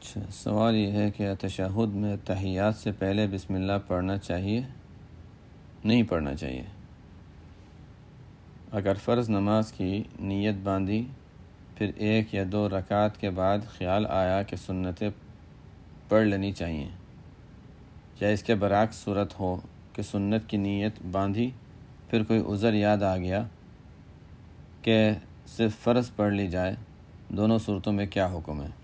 اچھا، سوال یہ ہے کہ تشہد میں تحیات سے پہلے بسم اللہ پڑھنا چاہیے؟ نہیں پڑھنا چاہیے۔ اگر فرض نماز کی نیت باندھی، پھر 1 یا 2 رکعت کے بعد خیال آیا کہ سنتیں پڑھ لینی چاہیے، یا اس کے برعکس صورت ہو کہ سنت کی نیت باندھی، پھر کوئی عذر یاد آ گیا کہ صرف فرض پڑھ لی جائے، دونوں صورتوں میں کیا حکم ہے؟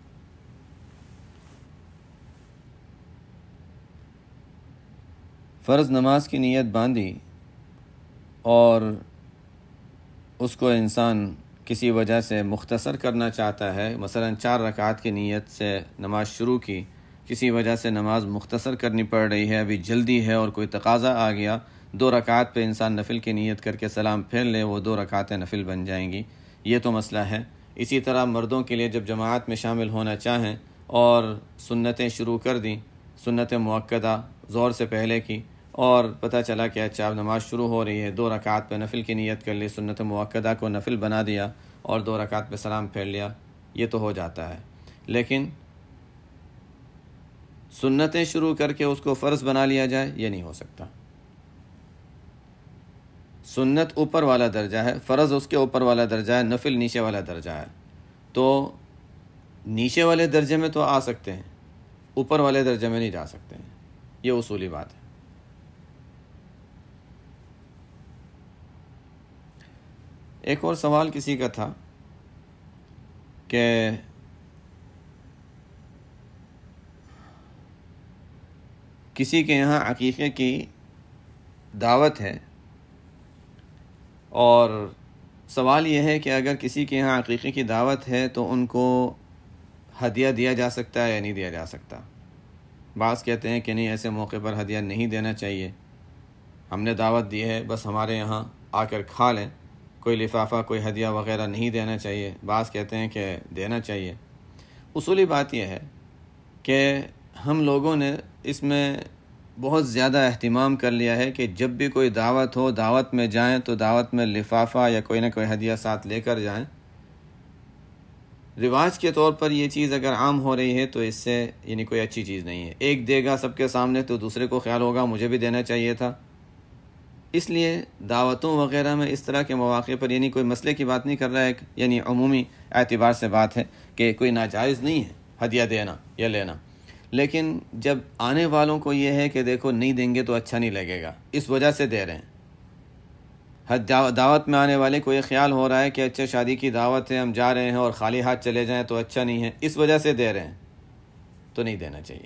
فرض نماز کی نیت باندھی اور اس کو انسان کسی وجہ سے مختصر کرنا چاہتا ہے، مثلا 4 رکعات کی نیت سے نماز شروع کی، کسی وجہ سے نماز مختصر کرنی پڑ رہی ہے، ابھی جلدی ہے اور کوئی تقاضا آ گیا، 2 رکعات پہ انسان نفل کی نیت کر کے سلام پھیر لے، وہ 2 رکعتیں نفل بن جائیں گی، یہ تو مسئلہ ہے۔ اسی طرح مردوں کے لیے جب جماعت میں شامل ہونا چاہیں اور سنتیں شروع کر دیں، سنت مؤکدہ ظہر سے پہلے کی، اور پتہ چلا کہ اچھا اب نماز شروع ہو رہی ہے، 2 رکعت پہ نفل کی نیت کر لی، سنت مؤکدہ کو نفل بنا دیا اور 2 رکعت پہ سلام پھیر لیا، یہ تو ہو جاتا ہے۔ لیکن سنتیں شروع کر کے اس کو فرض بنا لیا جائے، یہ نہیں ہو سکتا۔ سنت اوپر والا درجہ ہے، فرض اس کے اوپر والا درجہ ہے، نفل نیچے والا درجہ ہے، تو نیچے والے درجے میں تو آ سکتے ہیں، اوپر والے درجے میں نہیں جا سکتے ہیں، یہ اصولی بات ہے۔ ایک اور سوال کسی کا تھا کہ کسی کے یہاں عقیقے کی دعوت ہے، اور سوال یہ ہے کہ اگر کسی کے یہاں عقیقے کی دعوت ہے تو ان کو ہدیہ دیا جا سکتا ہے یا نہیں دیا جا سکتا؟ بعض کہتے ہیں کہ نہیں، ایسے موقع پر ہدیہ نہیں دینا چاہیے، ہم نے دعوت دی ہے، بس ہمارے یہاں آ کر کھا لیں، کوئی لفافہ کوئی ہدیہ وغیرہ نہیں دینا چاہیے۔ بعض کہتے ہیں کہ دینا چاہیے۔ اصولی بات یہ ہے کہ ہم لوگوں نے اس میں بہت زیادہ اہتمام کر لیا ہے کہ جب بھی کوئی دعوت ہو، دعوت میں جائیں تو دعوت میں لفافہ یا کوئی نہ کوئی ہدیہ ساتھ لے کر جائیں۔ رواج کے طور پر یہ چیز اگر عام ہو رہی ہے تو اس سے یعنی کوئی اچھی چیز نہیں ہے۔ ایک دے گا سب کے سامنے تو دوسرے کو خیال ہوگا مجھے بھی دینا چاہیے تھا۔ اس لیے دعوتوں وغیرہ میں اس طرح کے مواقع پر، یعنی کوئی مسئلے کی بات نہیں کر رہا ہے، یعنی عمومی اعتبار سے بات ہے کہ کوئی ناجائز نہیں ہے ہدیہ دینا یا لینا، لیکن جب آنے والوں کو یہ ہے کہ دیکھو نہیں دیں گے تو اچھا نہیں لگے گا، اس وجہ سے دے رہے ہیں۔ دعوت میں آنے والے کو یہ خیال ہو رہا ہے کہ اچھا شادی کی دعوت ہے، ہم جا رہے ہیں اور خالی ہاتھ چلے جائیں تو اچھا نہیں ہے، اس وجہ سے دے رہے ہیں، تو نہیں دینا چاہیے۔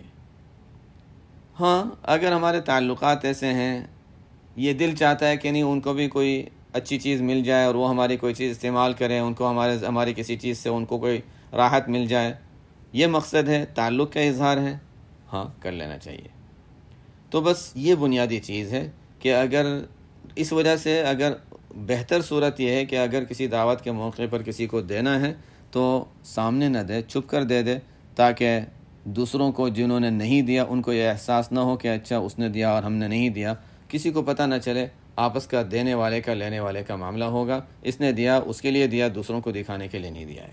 ہاں، اگر ہمارے تعلقات ایسے ہیں، یہ دل چاہتا ہے کہ نہیں ان کو بھی کوئی اچھی چیز مل جائے اور وہ ہماری کوئی چیز استعمال کریں، ان کو ہماری کسی چیز سے ان کو کوئی راحت مل جائے، یہ مقصد ہے، تعلق کا اظہار ہے، ہاں کر لینا چاہیے۔ تو بس یہ بنیادی چیز ہے کہ اگر اس وجہ سے، اگر بہتر صورت یہ ہے کہ اگر کسی دعوت کے موقع پر کسی کو دینا ہے تو سامنے نہ دے، چھپ کر دے دے، تاکہ دوسروں کو جنہوں نے نہیں دیا ان کو یہ احساس نہ ہو کہ اچھا اس نے دیا اور ہم نے نہیں دیا، کسی کو پتہ نہ چلے، آپس کا دینے والے کا لینے والے کا معاملہ ہوگا، اس نے دیا اس کے لیے دیا، دوسروں کو دکھانے کے لیے نہیں دیا ہے۔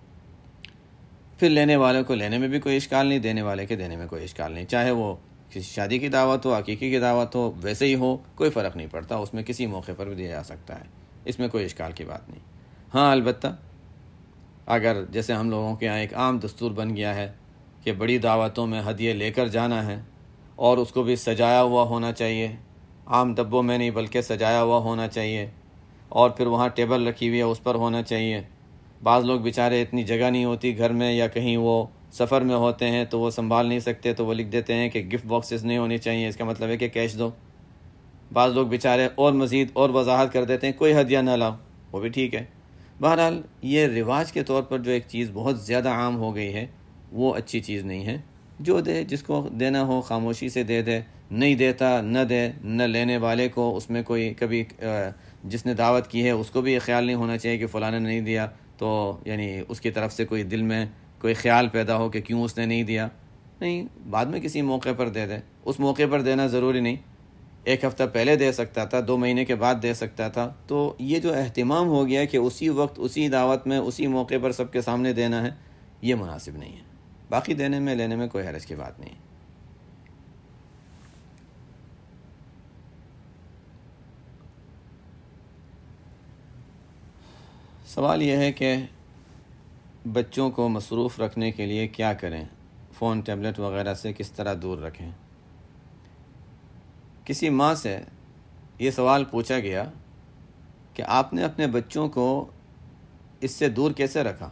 پھر لینے والے کو لینے میں بھی کوئی اشکال نہیں، دینے والے کے دینے میں کوئی اشکال نہیں، چاہے وہ کسی شادی کی دعوت ہو، عقیقے کی دعوت ہو، ویسے ہی ہو، کوئی فرق نہیں پڑتا، اس میں کسی موقع پر بھی دیا جا سکتا ہے، اس میں کوئی اشکال کی بات نہیں۔ ہاں البتہ اگر جیسے ہم لوگوں کے یہاں ایک عام دستور بن گیا ہے کہ بڑی دعوتوں میں ہدیے لے کر جانا ہے اور اس کو بھی سجایا ہوا ہونا چاہیے، عام ڈبوں میں نہیں بلکہ سجایا ہوا ہونا چاہیے، اور پھر وہاں ٹیبل رکھی ہوئی ہے اس پر ہونا چاہیے۔ بعض لوگ بیچارے اتنی جگہ نہیں ہوتی گھر میں، یا کہیں وہ سفر میں ہوتے ہیں تو وہ سنبھال نہیں سکتے، تو وہ لکھ دیتے ہیں کہ گفٹ باکسز نہیں ہونی چاہیے، اس کا مطلب ہے کہ کیش دو۔ بعض لوگ بیچارے اور مزید اور وضاحت کر دیتے ہیں کوئی ہدیہ نہ لاؤ، وہ بھی ٹھیک ہے۔ بہرحال یہ رواج کے طور پر جو ایک چیز بہت زیادہ عام ہو گئی ہے وہ اچھی چیز نہیں ہے۔ جو دے، جس کو دینا ہو خاموشی سے دے دے، نہیں دیتا نہ دے، نہ لینے والے کو اس میں کوئی کبھی جس نے دعوت کی ہے اس کو بھی یہ خیال نہیں ہونا چاہیے کہ فلاں نے نہیں دیا، تو یعنی اس کی طرف سے کوئی دل میں کوئی خیال پیدا ہو کہ کیوں اس نے نہیں دیا، نہیں، بعد میں کسی موقع پر دے دے، اس موقع پر دینا ضروری نہیں، 1 ہفتہ پہلے دے سکتا تھا، 2 مہینے کے بعد دے سکتا تھا۔ تو یہ جو اہتمام ہو گیا کہ اسی وقت اسی دعوت میں اسی موقع پر سب کے سامنے دینا ہے، یہ مناسب نہیں ہے۔ باقی دینے میں لینے میں کوئی حرج کی بات نہیں. سوال یہ ہے کہ بچوں کو مصروف رکھنے کے لیے کیا کریں؟ فون، ٹیبلٹ وغیرہ سے کس طرح دور رکھیں؟ کسی ماں سے یہ سوال پوچھا گیا کہ آپ نے اپنے بچوں کو اس سے دور کیسے رکھا؟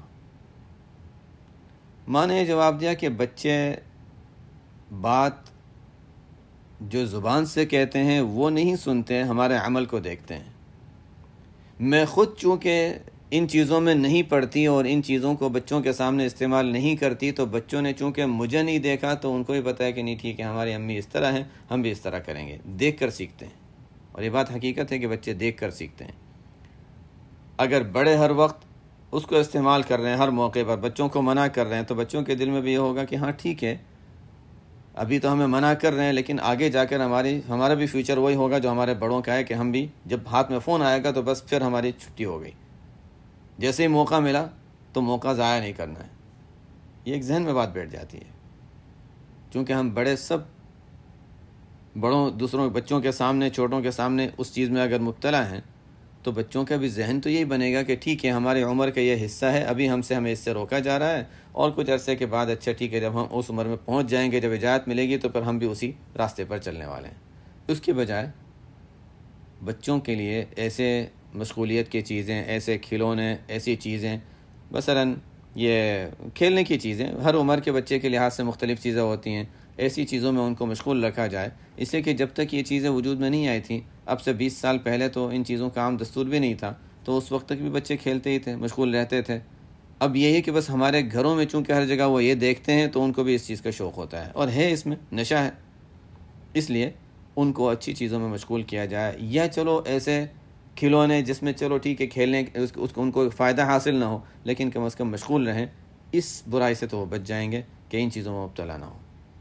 ماں نے یہ جواب دیا کہ بچے بات جو زبان سے کہتے ہیں وہ نہیں سنتے، ہمارے عمل کو دیکھتے ہیں. میں خود چونکہ ان چیزوں میں نہیں پڑتی اور ان چیزوں کو بچوں کے سامنے استعمال نہیں کرتی، تو بچوں نے چونکہ مجھے نہیں دیکھا تو ان کو بھی پتہ ہے کہ نہیں ٹھیک ہے ہماری امی اس طرح ہیں، ہم بھی اس طرح کریں گے. دیکھ کر سیکھتے ہیں، اور یہ بات حقیقت ہے کہ بچے دیکھ کر سیکھتے ہیں. اگر بڑے ہر وقت اس کو استعمال کر رہے ہیں، ہر موقع پر بچوں کو منع کر رہے ہیں، تو بچوں کے دل میں بھی یہ ہوگا کہ ہاں ٹھیک ہے ابھی تو ہمیں منع کر رہے ہیں، لیکن آگے جا کر ہمارا بھی فیوچر وہی ہوگا جو ہمارے بڑوں کا ہے، کہ ہم بھی جب ہاتھ میں فون آئے گا تو بس پھر ہماری چھٹی ہو گئی. جیسے ہی موقع ملا تو موقع ضائع نہیں کرنا ہے. یہ ایک ذہن میں بات بیٹھ جاتی ہے. چونکہ ہم بڑے سب بڑوں دوسروں بچوں کے سامنے، چھوٹوں کے سامنے اس چیز میں اگر مبتلا ہیں، تو بچوں کا بھی ذہن تو یہی بنے گا کہ ٹھیک ہے ہماری عمر کا یہ حصہ ہے، ابھی ہمیں اس سے روکا جا رہا ہے، اور کچھ عرصے کے بعد اچھا ٹھیک ہے جب ہم اس عمر میں پہنچ جائیں گے، جب اجازت ملے گی تو پھر ہم بھی اسی راستے پر چلنے والے ہیں. اس کے بجائے بچوں کے لیے ایسے مشغولیت کی چیزیں، ایسے کھلونے، ایسی چیزیں، مثلاً یہ کھیلنے کی چیزیں، ہر عمر کے بچے کے لحاظ سے مختلف چیزیں ہوتی ہیں، ایسی چیزوں میں ان کو مشغول رکھا جائے. اس لیے کہ جب تک یہ چیزیں وجود میں نہیں آئی تھیں، اب سے 20 سال پہلے تو ان چیزوں کا عام دستور بھی نہیں تھا، تو اس وقت تک بھی بچے کھیلتے ہی تھے، مشغول رہتے تھے. اب یہ ہے کہ بس ہمارے گھروں میں چونکہ ہر جگہ وہ یہ دیکھتے ہیں تو ان کو بھی اس چیز کا شوق ہوتا ہے، اور ہے اس میں نشہ ہے. اس لیے ان کو اچھی چیزوں میں مشغول کیا جائے، یا چلو ایسے کھلونے جس میں چلو ٹھیک ہے کھیلنے ان کو فائدہ حاصل نہ ہو، لیکن کم از کم مشغول رہیں. اس برائی سے تو وہ بچ جائیں گے کہ ان چیزوں میں مبتلا نہ ہو.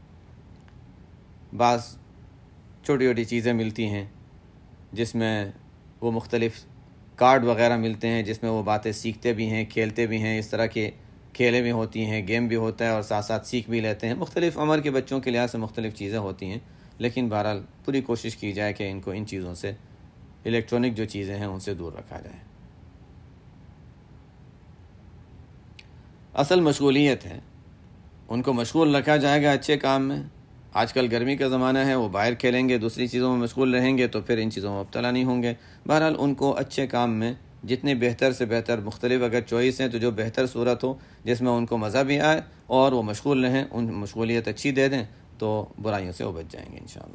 بعض چھوٹی چھوٹی چیزیں ملتی ہیں جس میں وہ مختلف کارڈ وغیرہ ملتے ہیں، جس میں وہ باتیں سیکھتے بھی ہیں، کھیلتے بھی ہیں. اس طرح کے کھیلیں بھی ہوتی ہیں، گیم بھی ہوتا ہے، اور ساتھ ساتھ سیکھ بھی لیتے ہیں. مختلف عمر کے بچوں کے لحاظ سے مختلف چیزیں ہوتی ہیں، لیکن بہرحال پوری کوشش کی جائے کہ ان کو ان چیزوں سے، الیکٹرانک جو چیزیں ہیں ان سے دور رکھا جائے. اصل مشغولیت ہے، ان کو مشغول رکھا جائے گا اچھے کام میں. آج کل گرمی کا زمانہ ہے، وہ باہر کھیلیں گے، دوسری چیزوں میں مشغول رہیں گے تو پھر ان چیزوں میں مبتلا نہیں ہوں گے. بہرحال ان کو اچھے کام میں جتنے بہتر سے بہتر، مختلف اگر چوائس ہیں تو جو بہتر صورت ہو جس میں ان کو مزہ بھی آئے اور وہ مشغول رہیں، ان مشغولیت اچھی دے دیں تو برائیوں سے وہ بچ جائیں گے انشاءاللہ.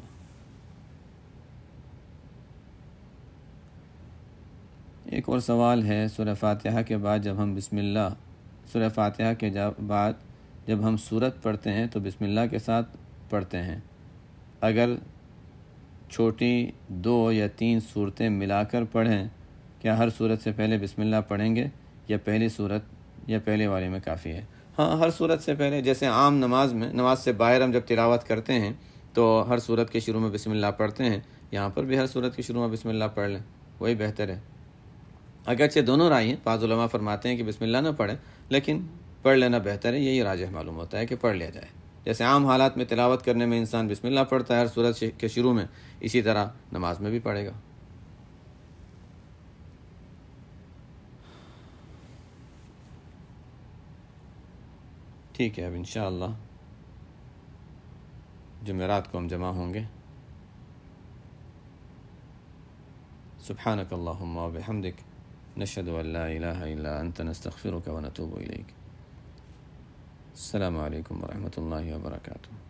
ایک اور سوال ہے، سورہ فاتحہ کے بعد جب ہم سورہ فاتحہ کے بعد جب ہم سورت پڑھتے ہیں تو بسم اللہ کے ساتھ پڑھتے ہیں. اگر چھوٹی 2 یا 3 صورتیں ملا کر پڑھیں، کیا ہر صورت سے پہلے بسم اللہ پڑھیں گے، یا پہلی صورت یا پہلے والے میں کافی ہے؟ ہاں، ہر صورت سے پہلے، جیسے عام نماز سے باہر ہم جب تلاوت کرتے ہیں تو ہر صورت کے شروع میں بسم اللہ پڑھتے ہیں، یہاں پر بھی ہر صورت کے شروع میں بسم اللہ پڑھ لیں، وہی بہتر ہے. اگرچہ دونوں رائے ہیں، بعض علماء فرماتے ہیں کہ بسم اللہ نہ پڑھیں، لیکن پڑھ لینا بہتر ہے، یہی راجح معلوم ہوتا ہے کہ پڑھ لیا جائے. جیسے عام حالات میں تلاوت کرنے میں انسان بسم اللہ پڑھتا ہے ہر سورت کے شروع میں، اسی طرح نماز میں بھی پڑھے گا. ٹھیک ہے، اب انشاءاللہ جمعرات کو ہم جمع ہوں گے. سبحانک اللہم و بحمدک، نشہد ان لا الہ الا انت، نستغفرک و نتوب الیک. السلام علیکم ورحمۃ اللہ وبرکاتہ.